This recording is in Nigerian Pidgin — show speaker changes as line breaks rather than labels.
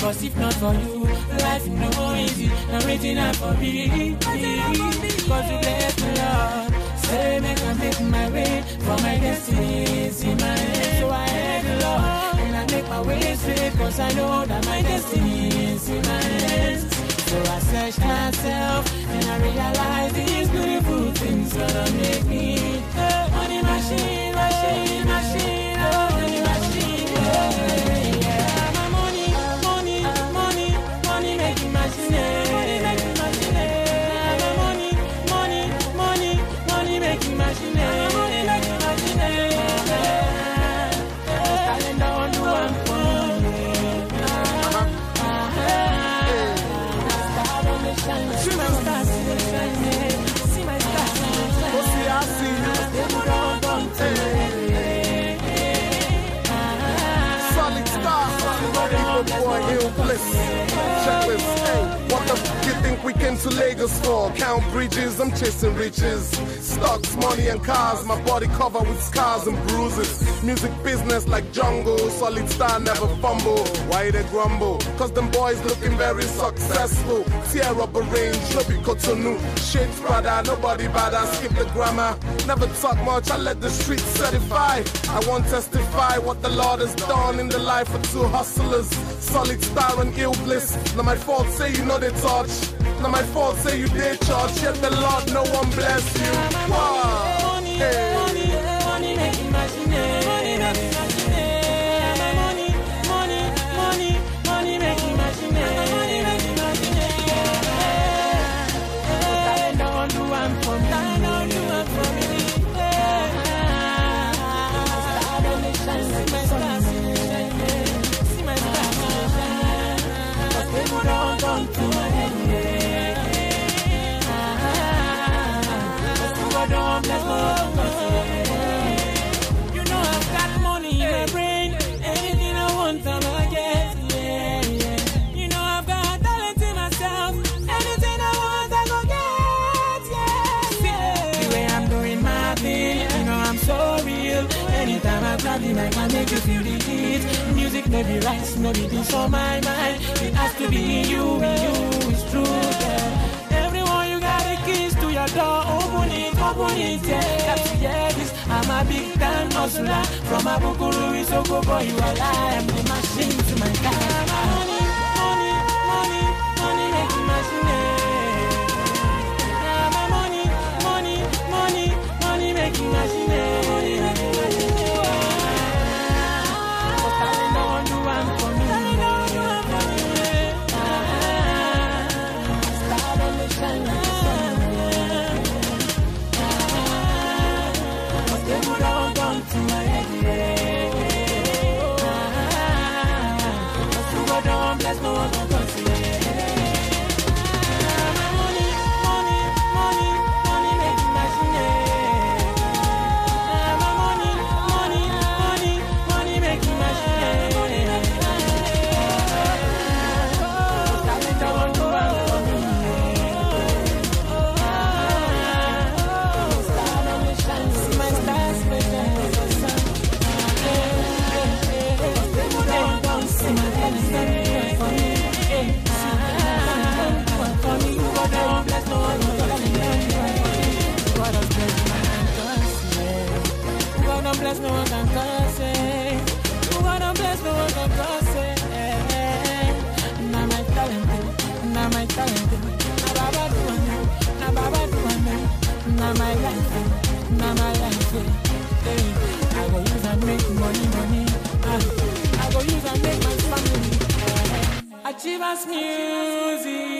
Cause if not for you, life no easy. I'm waiting out for me. Cause you bless the Lord. Say make I make my way for my destiny is in my hands. So I head the Lord and I make my way straight. Cause I know that my destiny is in my hands. So I search myself and I realize these beautiful things gonna make me money machine, machine, machine, money machine, yeah. My money, money, money, money making machine, money making machine. My money, money, money, money making machine, money making machine. Calendar on the one for me. See my stars, see my stars.
Oh, see, I see you. Solid star, evil boy, ill bliss. Checklist, hey, what the f you think we came to Lagos for? Count bridges, I'm chasing riches. Stocks, money and cars, my body covered with scars and bruises. Music business like jungle, solid star never fumble. Why they grumble? Cause them boys looking very successful. Tear up a range, no be Cotonou. Shades brother, nobody bad, I skip the grammar. Never talk much, I let the streets certify. I won't testify what the Lord has done in the life of two hustlers. Solid star and ill bliss. Not my fault, say you know they touch. Not my fault, say you did church. Yet the Lord, no one bless you. Wow. Hey.
Money making machine, money making machine. Money, money, money, money making machine, money making machine. I don't do one for me, I don't do one for me. I don't shine like my stars, see my stars. But people don't come to my head. Don't bless me. You know I've got money in my brain. Anything I want, I'ma get. Yeah, yeah. You know I've got talent in myself. Anything I want, I go get. Yeah, yeah. The way I'm doing my thing, you know I'm so real. Anytime I grab the mic, I make you feel the heat. Music may be right, no be this on my mind. It has to be you, it's true. Yeah. Everyone, you got the keys to your door. Open it, yeah. Got to hear this. I'm a big time hustler. From a Bukuru, it's a go boy, you are lie. I'm the machine to my car. Money, money, money, money making machine. My money, money, money, money making machine. Money making machine. But I don't do one for me. I don't do one for me. Start on the shine. Don't come to my head, yeah. Don't bless no one, don't see money, money, money, money making machine. My money, money, money, money making machine. Don't do one for me. Start on the shine, see my stars. Bless no one can curse it. God bless no one can curse it. Now my talent, now my talent. Now Baba do one, now Baba do one. Now my life, now my life. I go use and make money. I go use and make my family. Achievers music.